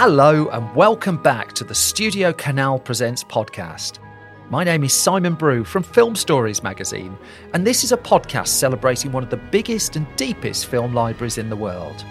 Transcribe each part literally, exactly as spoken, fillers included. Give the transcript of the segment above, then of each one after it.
Hello and welcome back to the Studio Canal Presents podcast. My name is Simon Brew from Film Stories magazine, and this is a podcast celebrating one of the biggest and deepest film libraries in the world.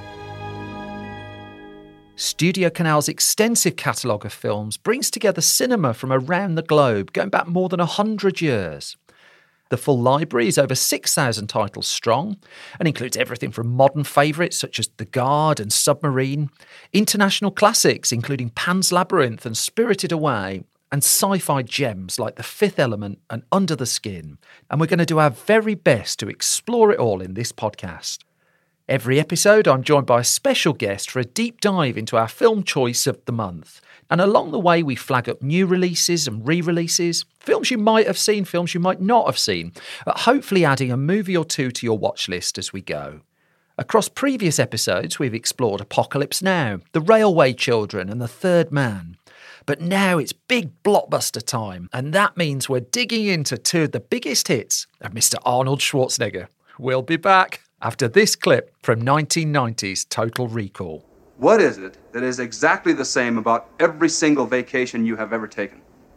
Studio Canal's extensive catalogue of films brings together cinema from around the globe, going back more than one hundred years. The full library is over six thousand titles strong and includes everything from modern favourites such as The Guard and Submarine, international classics including Pan's Labyrinth and Spirited Away, and sci-fi gems like The Fifth Element and Under the Skin. And we're going to do our very best to explore it all in this podcast. Every episode, I'm joined by a special guest for a deep dive into our film choice of the month. And along the way, we flag up new releases and re-releases, films you might have seen, films you might not have seen, but hopefully adding a movie or two to your watch list as we go. Across previous episodes, we've explored Apocalypse Now, The Railway Children and The Third Man. But now it's big blockbuster time, and that means we're digging into two of the biggest hits of Mister Arnold Schwarzenegger. We'll be back after this clip from nineteen ninety's Total Recall. What is it that is exactly the same about every single vacation you have ever taken?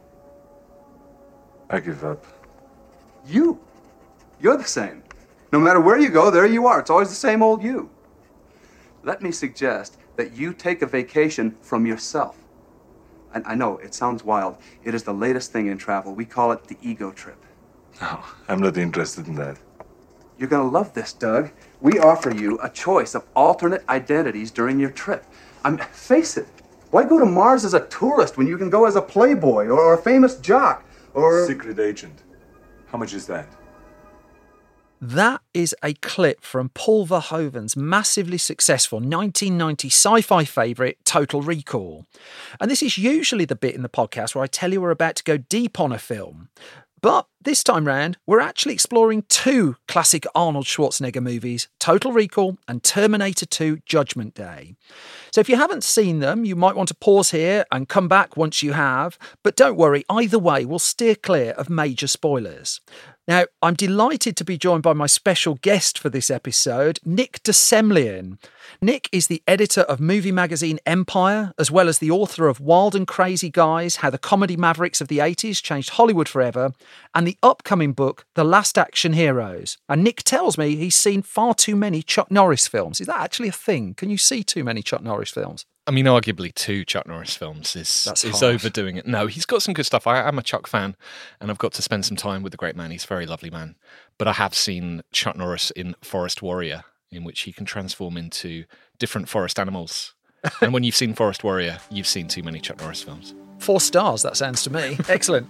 I give up. You. You're the same. No matter where you go, there you are. It's always the same old you. Let me suggest that you take a vacation from yourself. And I know, it sounds wild. It is the latest thing in travel. We call it the ego trip. No, I'm not interested in that. You're going to love this, Doug. We offer you a choice of alternate identities during your trip. I'm, face it, why go to Mars as a tourist when you can go as a playboy or a famous jock or... Secret agent. How much is that? That is a clip from Paul Verhoeven's massively successful nineteen ninety sci-fi favourite, Total Recall. And this is usually the bit in the podcast where I tell you we're about to go deep on a film. But this time round, we're actually exploring two classic Arnold Schwarzenegger movies, Total Recall and Terminator two Judgment Day. So if you haven't seen them, you might want to pause here and come back once you have. But don't worry, either way, we'll steer clear of major spoilers. Now, I'm delighted to be joined by my special guest for this episode, Nick de Semlyen. Nick is the editor of movie magazine Empire, as well as the author of Wild and Crazy Guys, How the Comedy Mavericks of the eighties Changed Hollywood Forever, and the upcoming book, The Last Action Heroes. And Nick tells me he's seen far too many Chuck Norris films. Is that actually a thing? Can you see too many Chuck Norris films? I mean, arguably two Chuck Norris films is, That's is harsh. overdoing it. No, he's got some good stuff. I, I'm a Chuck fan, and I've got to spend some time with the great man. He's a very lovely man. But I have seen Chuck Norris in Forest Warrior, in which he can transform into different forest animals. And when you've seen Forest Warrior, you've seen too many Chuck Norris films. Four stars, that sounds to me. Excellent.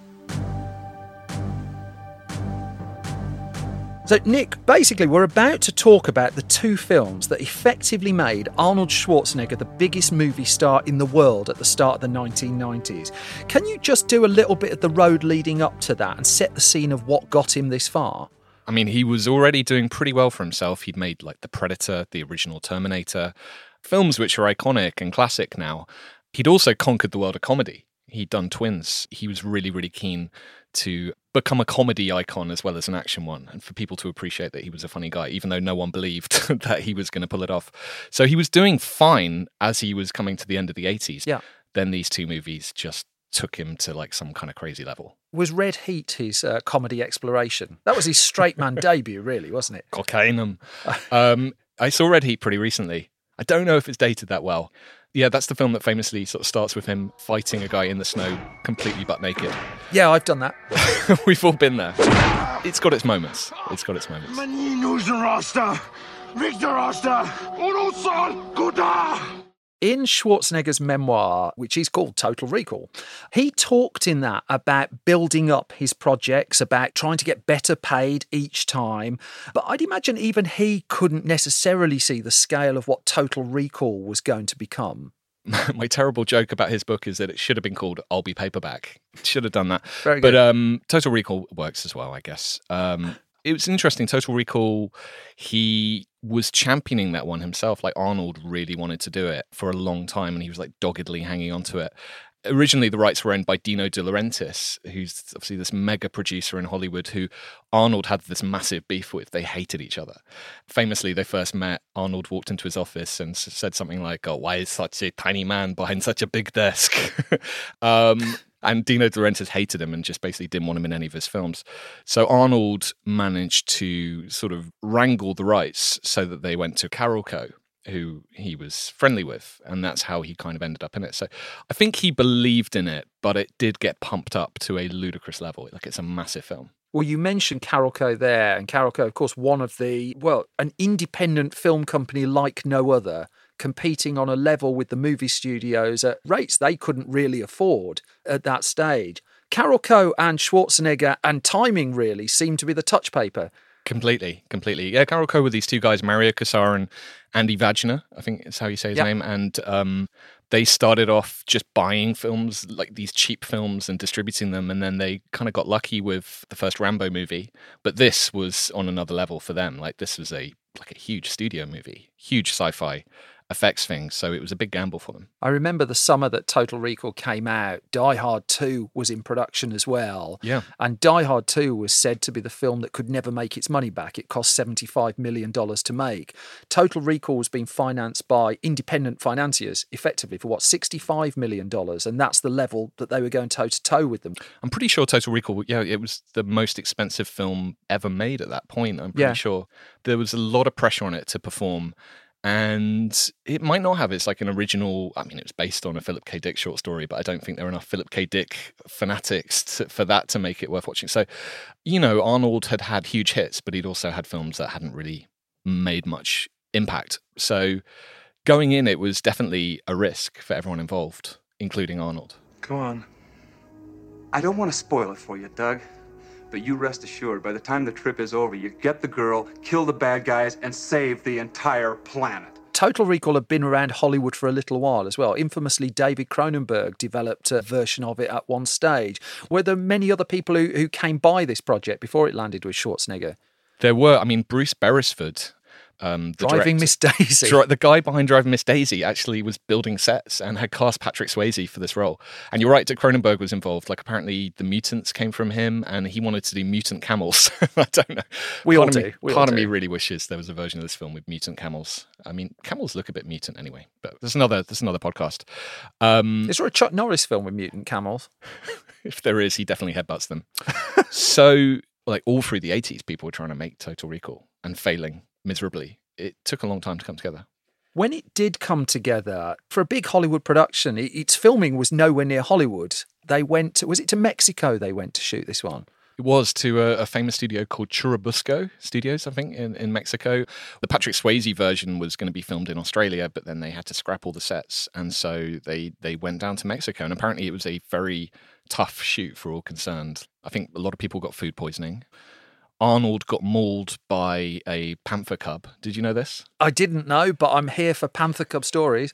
So, Nick, basically, we're about to talk about the two films that effectively made Arnold Schwarzenegger the biggest movie star in the world at the start of the nineteen nineties. Can you just do a little bit of the road leading up to that and set the scene of what got him this far? I mean, he was already doing pretty well for himself. He'd made, like, The Predator, the original Terminator, films which are iconic and classic now. He'd also conquered the world of comedy. He'd done Twins. He was really, really keen to become a comedy icon as well as an action one, and for people to appreciate that he was a funny guy, even though no one believed that he was going to pull it off. So he was doing fine as he was coming to the end of the eighties. Yeah. Then these two movies just took him to like some kind of crazy level. Was Red Heat his uh, comedy exploration? That was his straight man debut, really, wasn't it? Cocaine. um, I saw Red Heat pretty recently. I don't know if it's dated that well. Yeah, that's the film that famously sort of starts with him fighting a guy in the snow, completely butt naked. Yeah, I've done that. We've all been there. It's got its moments. It's got its moments. In Schwarzenegger's memoir, which is called Total Recall, he talked in that about building up his projects, about trying to get better paid each time. But I'd imagine even he couldn't necessarily see the scale of what Total Recall was going to become. My terrible joke about his book is that it should have been called I'll Be Paperback. Should have done that. Very good. But um, Total Recall works as well, I guess. Um, it was interesting. Total Recall, he was championing that one himself. Like Arnold really wanted to do it for a long time, and he was like doggedly hanging on to it. Originally, the rights were owned by Dino De Laurentiis, who's obviously this mega producer in Hollywood who Arnold had this massive beef with. They hated each other. Famously, they first met. Arnold walked into his office and s- said something like, "Oh, why is such a tiny man behind such a big desk?" um, and Dino De Laurentiis hated him and just basically didn't want him in any of his films. So Arnold managed to sort of wrangle the rights so that they went to Carolco, who he was friendly with, and that's how he kind of ended up in it. So I think he believed in it, but it did get pumped up to a ludicrous level. Like, it's a massive film. Well, you mentioned Carolco there, and Carolco, of course, one of the, well, an independent film company like no other, competing on a level with the movie studios at rates they couldn't really afford at that stage. Carolco and Schwarzenegger and timing really seemed to be the touch paper. Completely, completely. Yeah, Carolco were these two guys, Mario Kassar and Andy Vajna, I think is how you say his yep. name. And um, they started off just buying films, like these cheap films, and distributing them. And then they kind of got lucky with the first Rambo movie. But this was on another level for them. Like, this was a like a huge studio movie, huge sci-fi effects thing. So it was a big gamble for them. I remember the summer that Total Recall came out, Die Hard two was in production as well. Yeah. And Die Hard two was said to be the film that could never make its money back. It cost seventy-five million dollars to make. Total Recall was being financed by independent financiers, effectively, for what, sixty-five million dollars. And that's the level that they were going toe-to-toe with them. I'm pretty sure Total Recall, yeah, it was the most expensive film ever made at that point. I'm pretty Yeah. sure. There was a lot of pressure on it to perform. And it might not have. It's like an original, I mean, it was based on a Philip K. Dick short story, but I don't think there are enough Philip K. Dick fanatics to, for that to make it worth watching. So, you know, Arnold had had huge hits, but he'd also had films that hadn't really made much impact. So going in, it was definitely a risk for everyone involved, including Arnold. Go on. I don't want to spoil it for you, Doug. But you rest assured, by the time the trip is over, you get the girl, kill the bad guys, and save the entire planet. Total Recall had been around Hollywood for a little while as well. Infamously, David Cronenberg developed a version of it at one stage. Were there many other people who, who came by this project before it landed with Schwarzenegger? There were, I mean, Bruce Beresford. Um, the Driving director, Miss Daisy. Dri- the guy behind Driving Miss Daisy actually was building sets and had cast Patrick Swayze for this role. And you're right, Dick Cronenberg was involved. Like, apparently the mutants came from him, and he wanted to do mutant camels. I don't know. We part all of do. Me, We part all of do. me really wishes there was a version of this film with mutant camels. I mean, camels look a bit mutant anyway. But there's another. There's another podcast. Um, Is there a Chuck Norris film with mutant camels? if there is, he definitely headbutts them. So, like, all through the eighties, people were trying to make Total Recall and failing miserably. It took a long time to come together. When it did come together, for a big Hollywood production, it, its filming was nowhere near Hollywood. They went, to, was it to Mexico they went to shoot this one? It was to a, a famous studio called Churubusco Studios, I think, in, in Mexico. The Patrick Swayze version was going to be filmed in Australia, but then they had to scrap all the sets. And so they, they went down to Mexico. And apparently it was a very tough shoot for all concerned. I think a lot of people got food poisoning. Arnold got mauled by a panther cub. Did you know this? I didn't know, but I'm here for Panther Cub stories.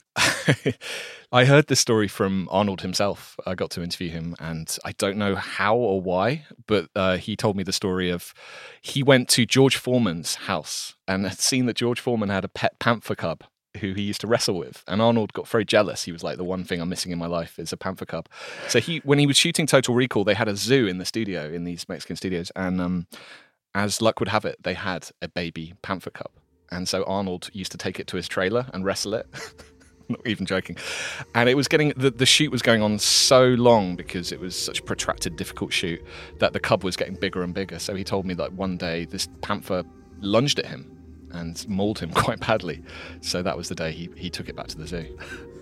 I heard this story from Arnold himself. I got to interview him, and I don't know how or why, but uh, he told me the story of he went to George Foreman's house and had seen that George Foreman had a pet panther cub who he used to wrestle with. And Arnold got very jealous. He was like, the one thing I'm missing in my life is a panther cub. So he, when he was shooting Total Recall, they had a zoo in the studio, in these Mexican studios, and um, as luck would have it, they had a baby panther cub. And so Arnold used to take it to his trailer and wrestle it. Not even joking. And it was getting, the, the shoot was going on so long because it was such a protracted, difficult shoot that the cub was getting bigger and bigger. So he told me that one day this panther lunged at him and mauled him quite badly. So that was the day he, he took it back to the zoo.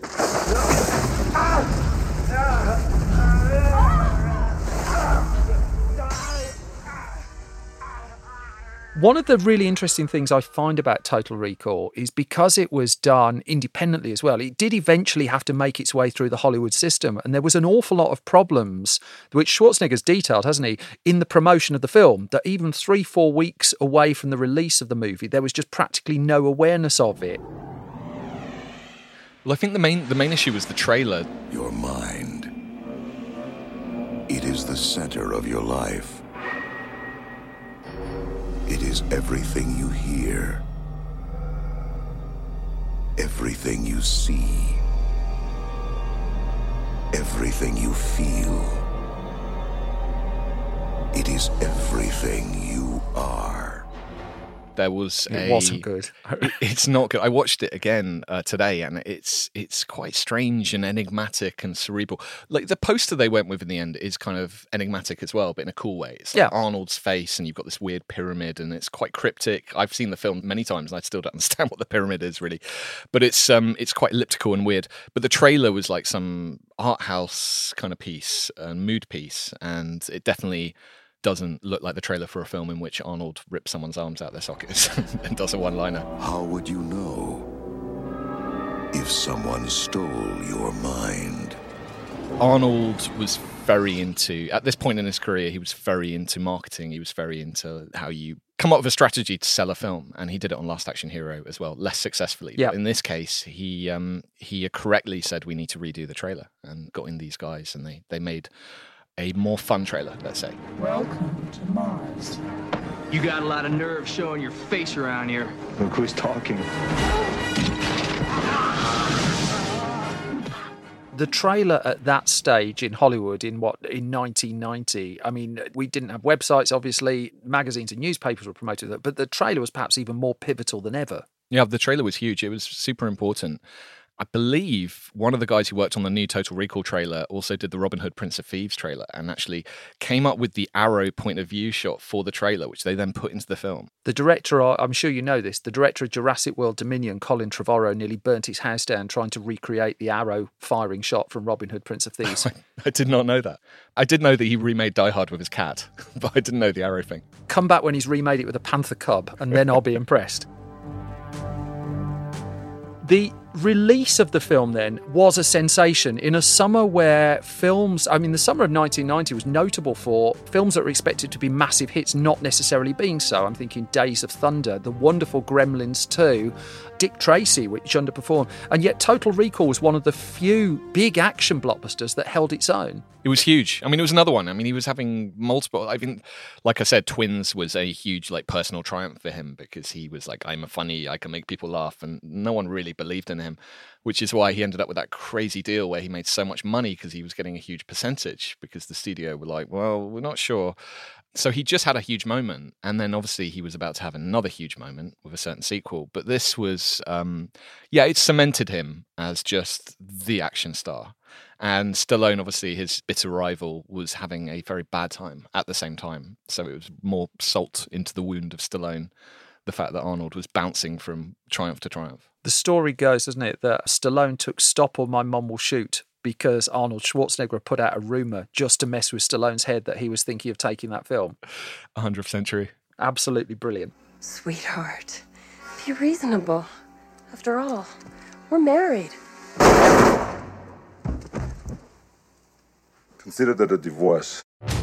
One of the really interesting things I find about Total Recall is because it was done independently as well, it did eventually have to make its way through the Hollywood system. And there was an awful lot of problems, which Schwarzenegger's detailed, hasn't he, in the promotion of the film, that even three, four weeks away from the release of the movie, there was just practically no awareness of it. Well, I think the main the main issue was the trailer. Your mind. It is the center of your life. It is everything you hear, everything you see, everything you feel. It is everything you are. There was It a, wasn't good. It's not good. I watched it again uh, today, and it's it's quite strange and enigmatic and cerebral. Like the poster they went with in the end is kind of enigmatic as well, but in a cool way. It's like Yeah. Arnold's face, and you've got this weird pyramid, and it's quite cryptic. I've seen the film many times, and I still don't understand what the pyramid is really, but it's um it's quite elliptical and weird. But the trailer was like some art house kind of piece and mood piece, and it definitely doesn't look like the trailer for a film in which Arnold rips someone's arms out their sockets and does a one-liner. How would you know if someone stole your mind? Arnold was very into, at this point in his career, he was very into marketing. He was very into how you come up with a strategy to sell a film, and he did it on Last Action Hero as well, less successfully. Yeah. But in this case, he um, he correctly said we need to redo the trailer and got in these guys, and they, they made a more fun trailer, let's say. Welcome to Mars. You got a lot of nerve showing your face around here. Look who's talking. The trailer at that stage in Hollywood in what in nineteen ninety, I mean, we didn't have websites, obviously, magazines and newspapers were promoted that, but the trailer was perhaps even more pivotal than ever. Yeah, the trailer was huge. It was super important. I believe one of the guys who worked on the new Total Recall trailer also did the Robin Hood Prince of Thieves trailer and actually came up with the arrow point of view shot for the trailer, which they then put into the film. The director, I'm sure you know this, the director of Jurassic World Dominion, Colin Trevorrow, nearly burnt his house down trying to recreate the arrow firing shot from Robin Hood Prince of Thieves. I did not know that. I did know that he remade Die Hard with his cat, but I didn't know the arrow thing. Come back when he's remade it with a panther cub, and then I'll be impressed. The release of the film then was a sensation in a summer where films, I mean, the summer of nineteen ninety was notable for films that were expected to be massive hits not necessarily being so. I'm thinking Days of Thunder, the wonderful Gremlins two, Dick Tracy, which underperformed. And yet Total Recall was one of the few big action blockbusters that held its own. It was huge. I mean, it was another one. I mean, he was having multiple. I mean, like I said, Twins was a huge, like, personal triumph for him because he was like, I'm a funny, I can make people laugh, and no one really believed in him, which is why he ended up with that crazy deal where he made so much money because he was getting a huge percentage because the studio were like, well, we're not sure. So he just had a huge moment, and then obviously he was about to have another huge moment with a certain sequel. But this was, um, yeah, it cemented him as just the action star. And Stallone, obviously, his bitter rival, was having a very bad time at the same time. So it was more salt into the wound of Stallone, the fact that Arnold was bouncing from triumph to triumph. The story goes, doesn't it, that Stallone took Stop or My Mum Will Shoot because Arnold Schwarzenegger put out a rumour just to mess with Stallone's head that he was thinking of taking that film. one hundred percent true. Absolutely brilliant. Sweetheart, be reasonable. After all, we're married. Consider that a divorce.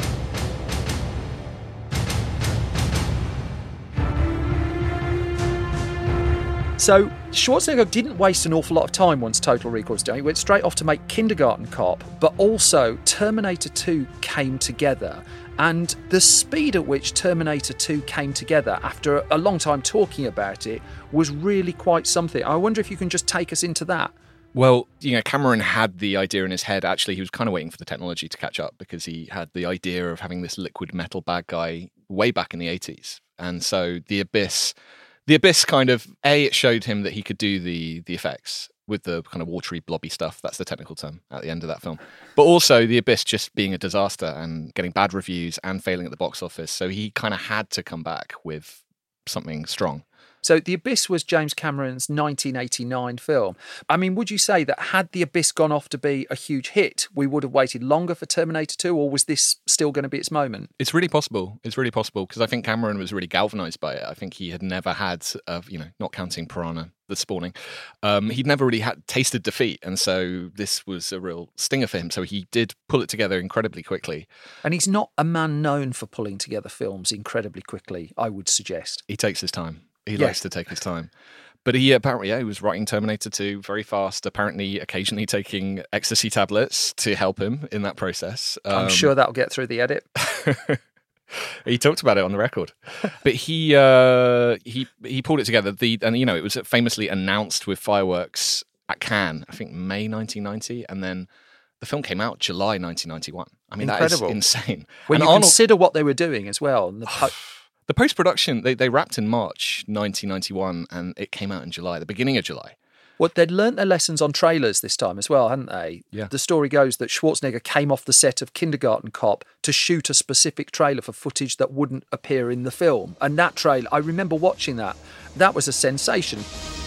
So Schwarzenegger didn't waste an awful lot of time once Total Recall was done. He went straight off to make Kindergarten Cop, but also Terminator two came together. And the speed at which Terminator two came together after a long time talking about it was really quite something. I wonder if you can just take us into that. Well, you know, Cameron had the idea in his head. Actually, he was kind of waiting for the technology to catch up because he had the idea of having this liquid metal bad guy way back in the eighties. And so the Abyss, the Abyss kind of, A, it showed him that he could do the the effects with the kind of watery, blobby stuff. That's the technical term at the end of that film. But also the Abyss just being a disaster and getting bad reviews and failing at the box office. So he kind of had to come back with something strong. So The Abyss was James Cameron's nineteen eighty-nine film. I mean, would you say that had The Abyss gone off to be a huge hit, we would have waited longer for Terminator two, or was this still going to be its moment? It's really possible. It's really possible because I think Cameron was really galvanized by it. I think he had never had, uh, you know, not counting Piranha, the spawning, um, he'd never really had tasted defeat. And so this was a real stinger for him. So he did pull it together incredibly quickly. And he's not a man known for pulling together films incredibly quickly, I would suggest. He takes his time. He Yeah. likes to take his time. But he apparently, yeah, he was writing Terminator two very fast, apparently occasionally taking ecstasy tablets to help him in that process. I'm Um, sure that'll get through the edit. He talked about it on the record, but he uh, he he pulled it together. The and you know it was famously announced with fireworks at Cannes, I think May nineteen ninety, and then The film came out July nineteen ninety-one. I mean, Incredible. that is insane. When And you Arnold- consider what they were doing as well. And the po- The post-production, they, they wrapped in March nineteen ninety-one, and it came out in July, the beginning of July. Well, they'd learnt their lessons on trailers this time as well, hadn't they? Yeah. The story goes that Schwarzenegger came off the set of Kindergarten Cop to shoot a specific trailer for footage that wouldn't appear in the film. And that trailer, I remember watching that. That was a sensation.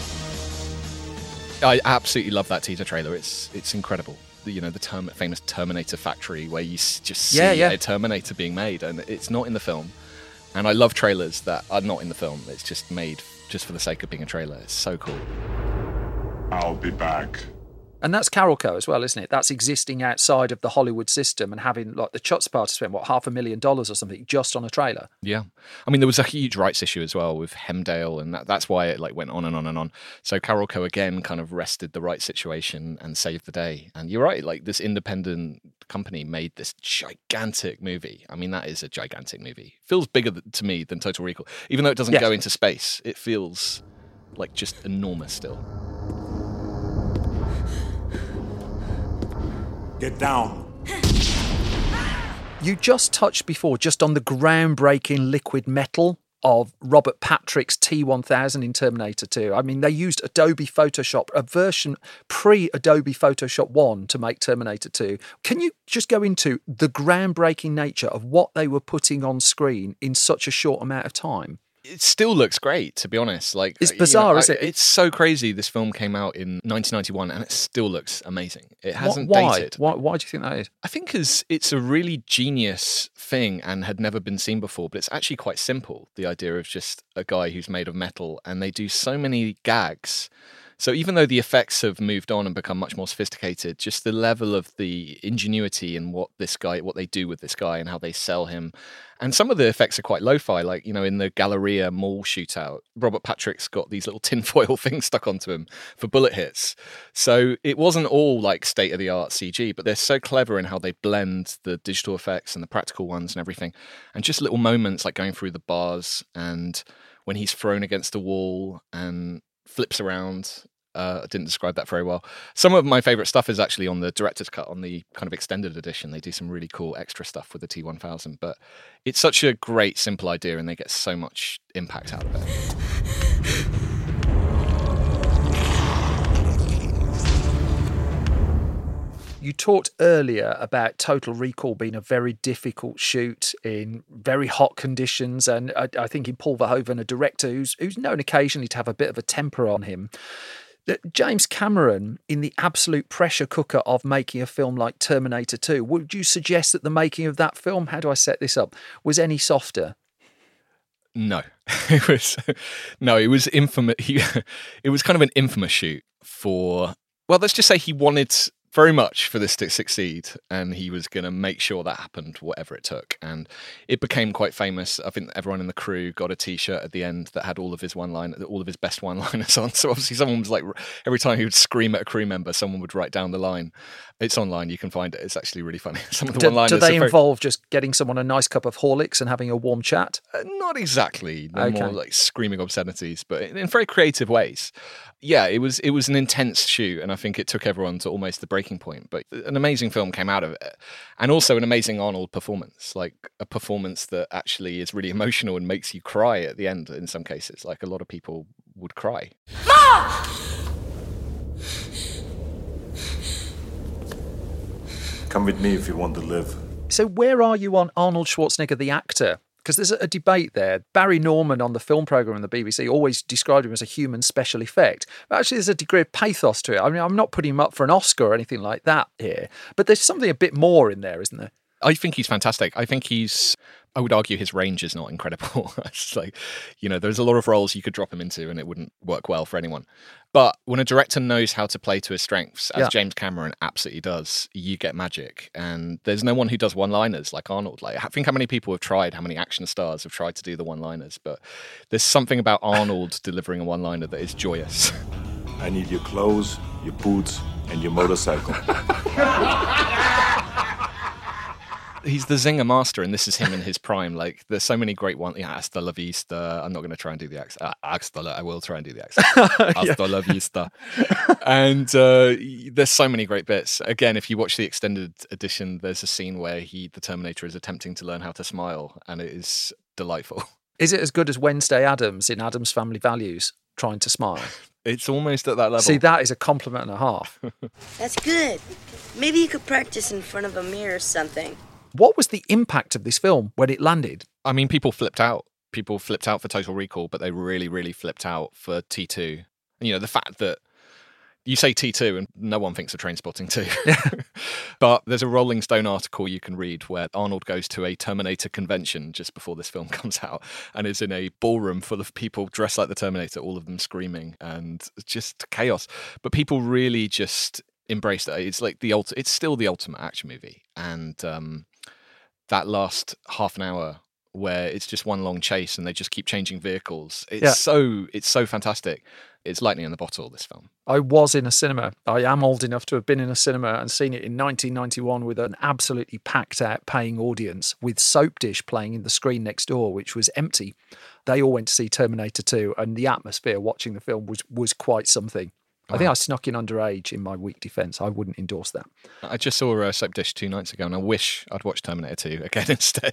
I absolutely love that teaser trailer. It's it's incredible. The, you know, the term, famous Terminator factory where you s- just see Yeah, yeah. a Terminator being made, and it's not in the film. And I love trailers that are not in the film. It's just made just for the sake of being a trailer. It's so cool. I'll be back. And that's Carolco as well, isn't it? That's existing outside of the Hollywood system and having, like, the Chutzpah party spent, what, half a million dollars or something just on a trailer. Yeah. I mean, there was a huge rights issue as well with Hemdale, and that, that's why it like went on and on and on. So Carolco again kind of wrested the right situation and saved the day. And you're right, like this independent company made this gigantic movie. I mean, that is a gigantic movie. Feels bigger th- to me than Total Recall. Even though it doesn't Yes. go into space, it feels like just enormous still. Get down. You just touched before just on the groundbreaking liquid metal of Robert Patrick's T one thousand in Terminator two. I mean, they used Adobe Photoshop, a version pre-Adobe Photoshop one to make Terminator two. Can you just go into the groundbreaking nature of what they were putting on screen in such a short amount of time? It still looks great, to be honest. Like It's you know, bizarre, I- isn't it? It's so crazy. This film came out in nineteen ninety-one, and it still looks amazing. It hasn't why? dated. Why? Why do you think that is? I think because it's a really genius thing and had never been seen before, but it's actually quite simple. The idea of just a guy who's made of metal, and they do so many gags. So even though the effects have moved on and become much more sophisticated, just the level of the ingenuity in what this guy, what they do with this guy and how they sell him. And some of the effects are quite lo-fi, like, you know, in the Galleria mall shootout, Robert Patrick's got these little tinfoil things stuck onto him for bullet hits. So it wasn't all like state-of-the-art C G, but they're so clever in how they blend the digital effects and the practical ones and everything. And just little moments like going through the bars and when he's thrown against a wall and flips around. Uh, I didn't describe that very well. Some of my favourite stuff is actually on the director's cut, on the kind of extended edition. They do some really cool extra stuff with the T one thousand, but it's such a great, simple idea, and they get so much impact out of it. You talked earlier about Total Recall being a very difficult shoot in very hot conditions, and I, I think in Paul Verhoeven, a director who's who's known occasionally to have a bit of a temper on him. That James Cameron, in the absolute pressure cooker of making a film like Terminator two, would you suggest that the making of that film, how do I set this up, was any softer? No, it was no, it was infamous. He, it was kind of an infamous shoot for. Well, let's just say he wanted very much for this to succeed, and he was going to make sure that happened, whatever it took. And it became quite famous. I think everyone in the crew got a T-shirt at the end that had all of his one-line, all of his best one-liners on. So obviously, someone was like, every time he would scream at a crew member, someone would write down the line. It's online; you can find it. It's actually really funny. Some of the Do, one-liners. do they are very- involve just getting someone a nice cup of Horlicks and having a warm chat? Uh, not exactly. They're Okay. more like screaming obscenities, but in, in very creative ways. Yeah, it was it was an intense shoot, and I think it took everyone to almost the breaking point. But an amazing film came out of it, and also an amazing Arnold performance, like a performance that actually is really emotional and makes you cry at the end. In some cases, like a lot of people would cry. Come with me if you want to live. So where are you on Arnold Schwarzenegger, the actor? Because there's a debate there. Barry Norman on the film programme on the B B C always described him as a human special effect. But actually there's a degree of pathos to it. I mean, I'm not putting him up for an Oscar or anything like that here. But there's something a bit more in there, isn't there? I think he's fantastic. I think he's, I would argue his range is not incredible. It's like, you know, there's a lot of roles you could drop him into and it wouldn't work well for anyone. But when a director knows how to play to his strengths, as Yeah. James Cameron absolutely does, you get magic. And there's no one who does one-liners like Arnold. Like, I think how many people have tried, how many action stars have tried to do the one-liners. But there's something about Arnold delivering a one-liner that is joyous. I need your clothes, your boots, and your motorcycle. He's the zinger master, and this is him in his prime. Like, there's so many great ones. Yeah, hasta la vista. I'm not going to try and do the accent. Uh, hasta la, I will try and do the accent. Hasta la vista. And uh, there's so many great bits. Again, if you watch the extended edition, there's a scene where he, the Terminator, is attempting to learn how to smile, and it is delightful. Is it as good as Wednesday Addams in Addams Family Values, trying to smile? It's almost at that level. See, that is a compliment and a half. That's good. Maybe you could practice in front of a mirror or something. What was the impact of this film when it landed? I mean, people flipped out. People flipped out for Total Recall, but they really, really flipped out for T two. You know, the fact that you say T two and no one thinks of Trainspotting two. But there's a Rolling Stone article you can read where Arnold goes to a Terminator convention just before this film comes out and is in a ballroom full of people dressed like the Terminator, all of them screaming, and just chaos. But people really just embraced it. It's like the ulti- It's still the ultimate action movie. And um, that last half an hour where it's just one long chase and they just keep changing vehicles. It's yeah. so it's so fantastic. It's lightning in the bottle, this film. I was in a cinema. I am old enough to have been in a cinema and seen it in nineteen ninety-one with an absolutely packed out paying audience with Soap Dish playing in the screen next door, which was empty. They all went to see Terminator two, and the atmosphere watching the film was, was quite something. I think I snuck in underage in my weak defence. I wouldn't endorse that. I just saw uh, Soap Dish two nights ago, and I wish I'd watched Terminator two again instead.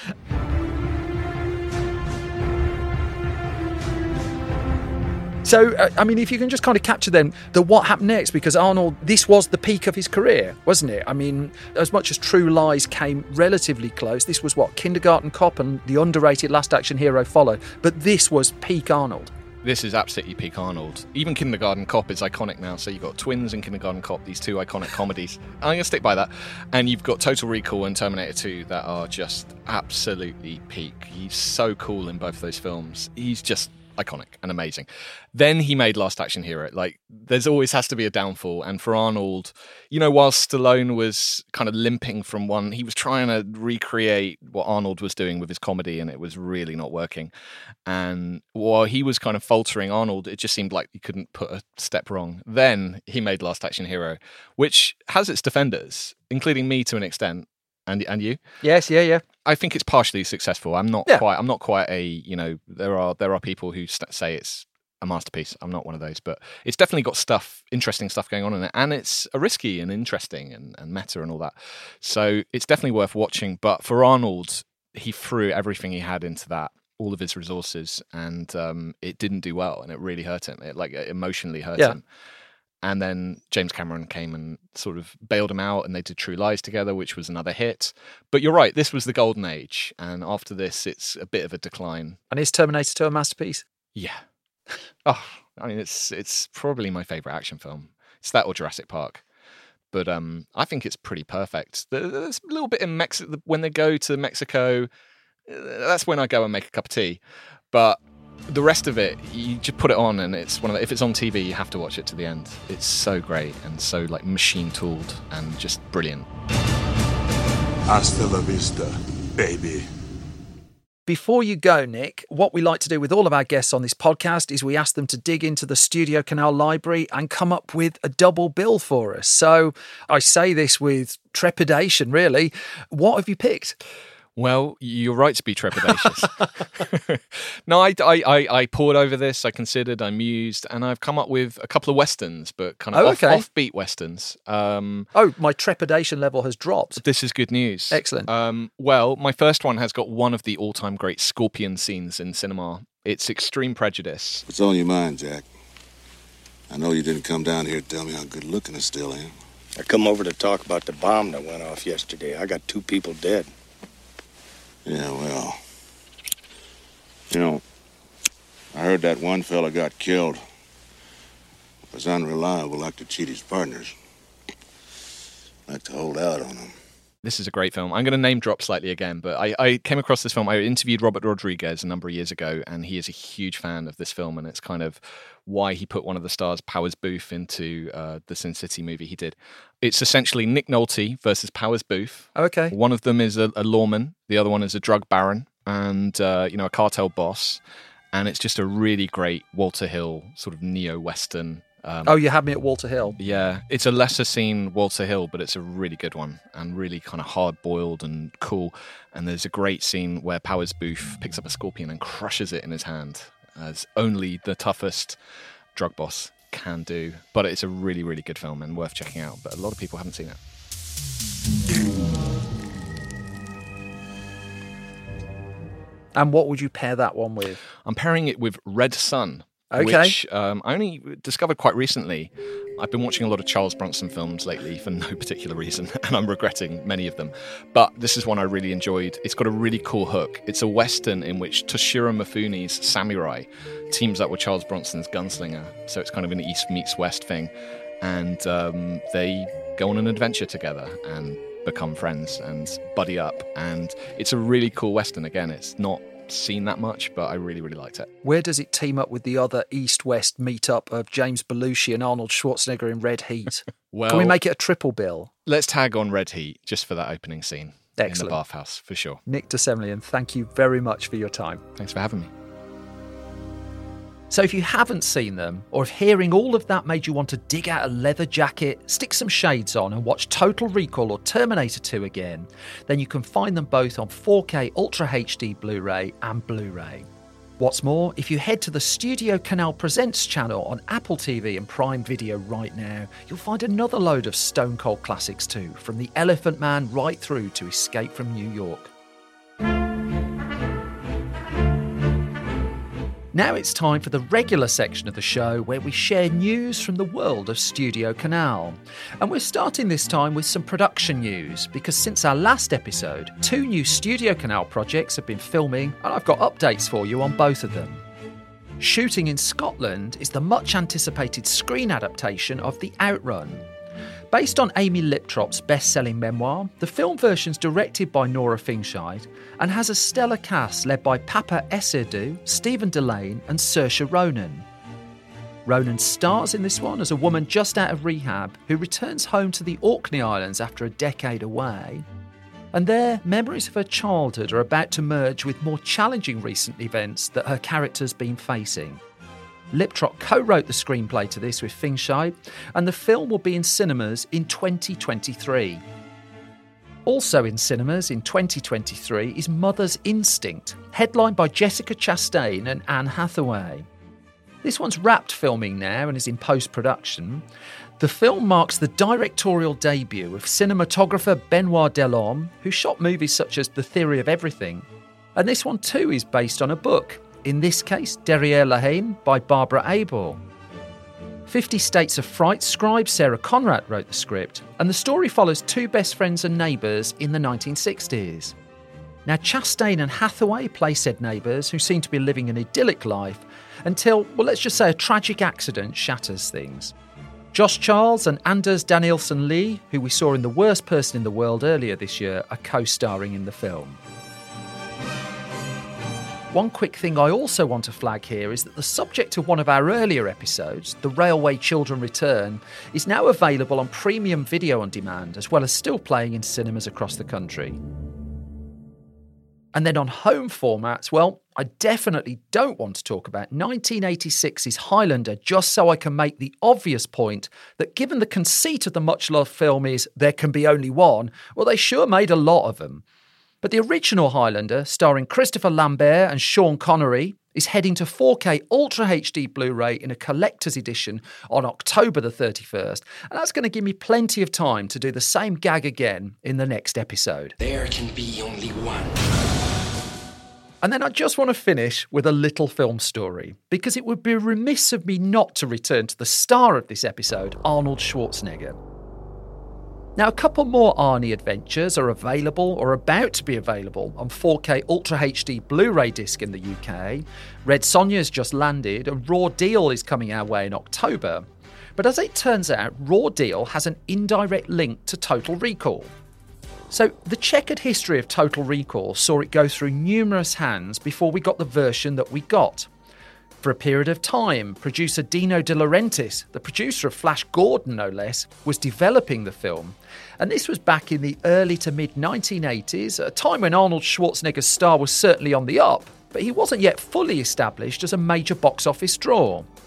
So, uh, I mean, if you can just kind of capture then the what happened next, because Arnold, this was the peak of his career, wasn't it? I mean, as much as True Lies came relatively close, this was what, Kindergarten Cop and the underrated Last Action Hero followed, but this was peak Arnold. This is absolutely peak Arnold. Even Kindergarten Cop is iconic now. So you've got Twins and Kindergarten Cop, these two iconic comedies. I'm going to stick by that. And you've got Total Recall and Terminator two that are just absolutely peak. He's so cool in both of those films. He's just iconic and amazing. Then he made Last Action Hero. Like, there's always has to be a downfall. And for Arnold, you know, while Stallone was kind of limping from one, he was trying to recreate what Arnold was doing with his comedy, and it was really not working. And while he was kind of faltering, Arnold, it just seemed like he couldn't put a step wrong. Then he made Last Action Hero, which has its defenders, including me to an extent. And and you? Yes, yeah, yeah. I think it's partially successful. I'm not yeah. quite. I'm not quite a. You know, there are there are people who st- say it's a masterpiece. I'm not one of those, but it's definitely got stuff, interesting stuff going on in it, and it's a risky and interesting and, and meta and all that. So it's definitely worth watching. But for Arnold, he threw everything he had into that, all of his resources, and um, it didn't do well, and it really hurt him. It like it emotionally hurt yeah. him. And then James Cameron came and sort of bailed him out, and they did True Lies together, which was another hit. But you're right, this was the golden age. And after this, it's a bit of a decline. And is Terminator two a masterpiece? Yeah. Oh, I mean, it's it's probably my favourite action film. It's that or Jurassic Park. But um, I think it's pretty perfect. There's a little bit in Mexico. When they go to Mexico, that's when I go and make a cup of tea. But the rest of it, you just put it on, and it's one of the, if it's on T V, you have to watch it to the end. It's so great and so like machine tooled and just brilliant. Hasta la vista, baby. Before you go, Nick, what we like to do with all of our guests on this podcast is we ask them to dig into the Studio Canal library and come up with a double bill for us. So I say this with trepidation, really. What have you picked? Well, you're right to be trepidatious. no, I, I, I, I poured over this, I considered, I mused, and I've come up with a couple of westerns, but kind of oh, off, okay. offbeat westerns. Um, oh, my trepidation level has dropped. This is good news. Excellent. Um, well, my first one has got one of the all-time great scorpion scenes in cinema. It's Extreme Prejudice. What's on your mind, Jack? I know you didn't come down here to tell me how good looking I still am. I come over to talk about the bomb that went off yesterday. I got two people dead. Yeah, well, you know, I heard that one fella got killed. Was unreliable, like to cheat his partners. Like to hold out on them. This is a great film. I'm going to name drop slightly again, but I, I came across this film. I interviewed Robert Rodriguez a number of years ago, and he is a huge fan of this film, and it's kind of why he put one of the stars, Powers Booth, into uh, the Sin City movie he did. It's essentially Nick Nolte versus Powers Booth. Okay. One of them is a, a lawman, the other one is a drug baron, and uh, you know, a cartel boss, and it's just a really great Walter Hill sort of neo-Western. Um, oh, you had me at Walter Hill. Yeah, it's a lesser seen Walter Hill, but it's a really good one and really kind of hard-boiled and cool. And there's a great scene where Powers Booth picks up a scorpion and crushes it in his hand, as only the toughest drug boss can do. But it's a really, really good film and worth checking out. But a lot of people haven't seen it. And what would you pair that one with? I'm pairing it with Red Sun, okay. which um, I only discovered quite recently. I've been watching a lot of Charles Bronson films lately for no particular reason, and I'm regretting many of them. But this is one I really enjoyed. It's got a really cool hook. It's a Western in which Toshiro Mifune's samurai teams up with Charles Bronson's gunslinger. So it's kind of an East meets West thing. And um, they go on an adventure together and become friends and buddy up, and it's a really cool Western. Again, it's not seen that much, but I really, really liked it. Where does it team up with the other East-West meet-up of James Belushi and Arnold Schwarzenegger in Red Heat? Well, can we make it a triple bill? Let's tag on Red Heat just for that opening scene. Excellent. In the bathhouse, for sure. Nick de Semlyen, thank you very much for your time. Thanks for having me. So if you haven't seen them, or if hearing all of that made you want to dig out a leather jacket, stick some shades on and watch Total Recall or Terminator two again, then you can find them both on four K Ultra H D Blu-ray and Blu-ray. What's more, if you head to the Studio Canal Presents channel on Apple T V and Prime Video right now, you'll find another load of Stone Cold classics too, from The Elephant Man right through to Escape from New York. Now it's time for the regular section of the show where we share news from the world of Studio Canal. And we're starting this time with some production news, because since our last episode, two new Studio Canal projects have been filming, and I've got updates for you on both of them. Shooting in Scotland is the much anticipated screen adaptation of The Outrun. Based on Amy Liptrop's best-selling memoir, the film version's directed by Nora Fingscheid and has a stellar cast led by Papa Essiedu, Stephen Delane and Saoirse Ronan. Ronan stars in this one as a woman just out of rehab who returns home to the Orkney Islands after a decade away. And there, memories of her childhood are about to merge with more challenging recent events that her character's been facing. Liptrop co-wrote the screenplay to this with Fingscheid, and the film will be in cinemas in twenty twenty-three. Also in cinemas in twenty twenty-three is Mother's Instinct, headlined by Jessica Chastain and Anne Hathaway. This one's wrapped filming now and is in post-production. The film marks the directorial debut of cinematographer Benoit Delhomme, who shot movies such as The Theory of Everything. And this one too is based on a book, in this case Derrière la Haine by Barbara Abel. Fifty States of Fright scribe Sarah Conrad wrote the script, and the story follows two best friends and neighbours in the nineteen sixties. Now, Chastain and Hathaway play said neighbours who seem to be living an idyllic life until, well, let's just say a tragic accident shatters things. Josh Charles and Anders Danielsen Lee, who we saw in The Worst Person in the World earlier this year, are co-starring in the film. One quick thing I also want to flag here is that the subject of one of our earlier episodes, The Railway Children Return, is now available on premium video on demand, as well as still playing in cinemas across the country. And then on home formats, well, I definitely don't want to talk about nineteen eighty-six's Highlander just so I can make the obvious point that given the conceit of the much-loved film is there can be only one, well, they sure made a lot of them. But the original Highlander, starring Christopher Lambert and Sean Connery, is heading to four K Ultra H D Blu-ray in a collector's edition on October the thirty-first, and that's going to give me plenty of time to do the same gag again in the next episode. There can be only one. And then I just want to finish with a little film story, because it would be remiss of me not to return to the star of this episode, Arnold Schwarzenegger. Now, a couple more Arnie adventures are available or about to be available on four K Ultra H D Blu-ray disc in the U K. Red Sonja's just landed, and Raw Deal is coming our way in October. But as it turns out, Raw Deal has an indirect link to Total Recall. So the checkered history of Total Recall saw it go through numerous hands before we got the version that we got. For a period of time, producer Dino De Laurentiis, the producer of Flash Gordon no less, was developing the film. And this was back in the early to mid nineteen eighties, a time when Arnold Schwarzenegger's star was certainly on the up, but he wasn't yet fully established as a major box office draw.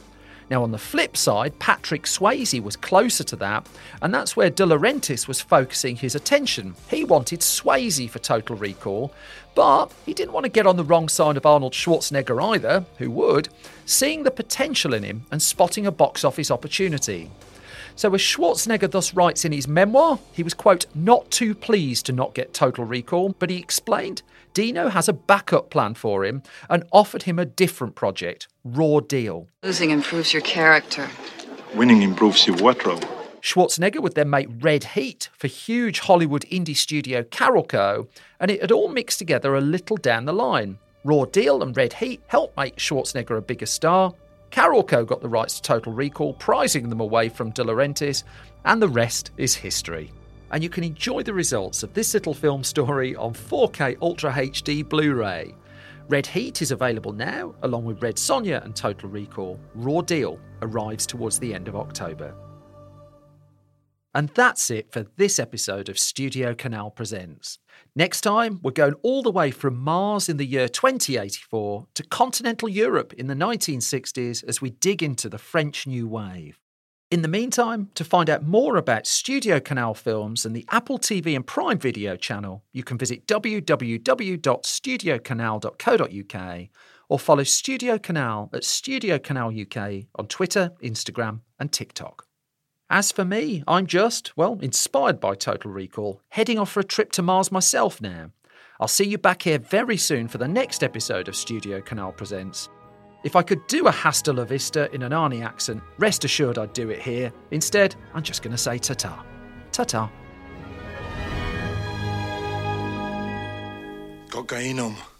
Now, on the flip side, Patrick Swayze was closer to that, and that's where De Laurentiis was focusing his attention. He wanted Swayze for Total Recall, but he didn't want to get on the wrong side of Arnold Schwarzenegger either, who would, seeing the potential in him and spotting a box office opportunity. So as Schwarzenegger thus writes in his memoir, he was, quote, not too pleased to not get Total Recall, but he explained Dino has a backup plan for him and offered him a different project, Raw Deal. Losing improves your character. Winning improves your wardrobe. Schwarzenegger would then make Red Heat for huge Hollywood indie studio Carolco, and it had all mixed together a little down the line. Raw Deal and Red Heat helped make Schwarzenegger a bigger star. Carolco got the rights to Total Recall, prizing them away from De Laurentiis, and the rest is history. And you can enjoy the results of this little film story on four K Ultra H D Blu-ray. Red Heat is available now, along with Red Sonja and Total Recall. Raw Deal arrives towards the end of October. And that's it for this episode of Studio Canal Presents. Next time, we're going all the way from Mars in the year twenty eighty-four to continental Europe in the nineteen sixties as we dig into the French New Wave. In the meantime, to find out more about Studio Canal films and the Apple T V and Prime Video channel, you can visit w w w dot studio canal dot co dot u k or follow Studio Canal at Studio Canal U K on Twitter, Instagram and TikTok. As for me, I'm just, well, inspired by Total Recall, heading off for a trip to Mars myself now. I'll see you back here very soon for the next episode of Studio Canal Presents. If I could do a Hasta La Vista in an Arnie accent, rest assured I'd do it here. Instead, I'm just going to say ta-ta. Ta-ta. Cocainum.